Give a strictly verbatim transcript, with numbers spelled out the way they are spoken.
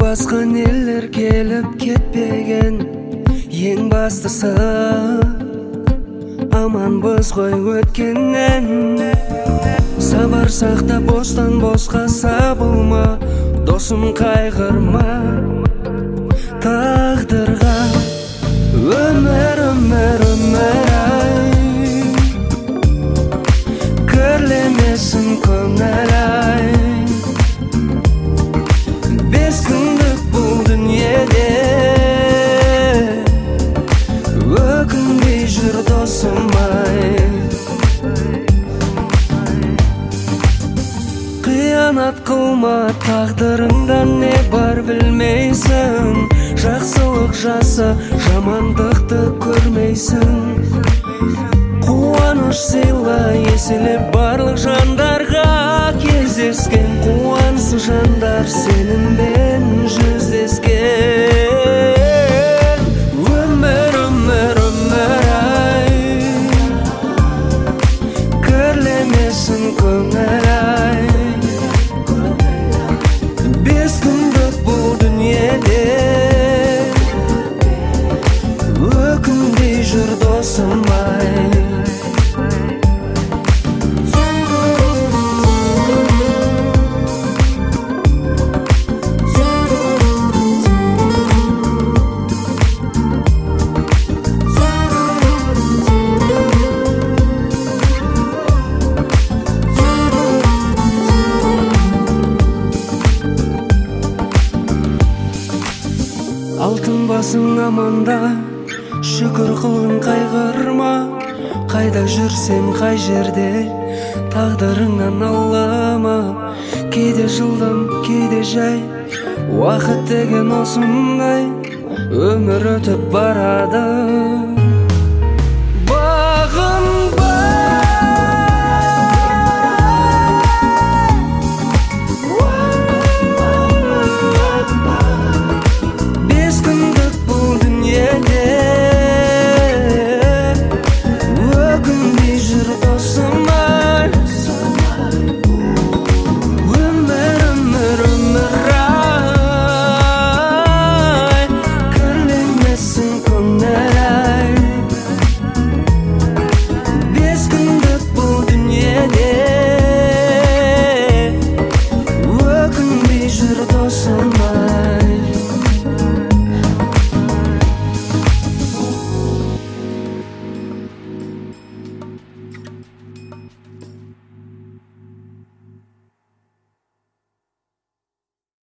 басқан елдер келіп кетпеген, ең бастысы аманбыз ғой өткеннен. Сабыр сақта бостан босқа сабылма, досым қайғырма тағдырға. Өмір, өмір, өмір ай, кірлемесін көңіл ай. Бес күндік бұл дүниеде, өкінбей жүр досым ай. Қиянат қылма, тағдырыңда не бар білмейсің. Жақсылық жаса, жамандықты көрмейсің. Қуаныш сыйла, еселеп барлық жандарға. Кездескен қуансыз жандар сеніммен жүздескен. Өмір, өмір, өмір ай, кірлемесін көңіл ай. Бес күндік бұл дүниеде, өкінбей жүр досым ай. Алтын басың аманда, шүкір қылын қайғырма. Қайда жүрсем қай жерде, тағдырыңнан аулама. Кейде жылдам, кейде жай, уақыт деген осындай. Өмір өтіп барады.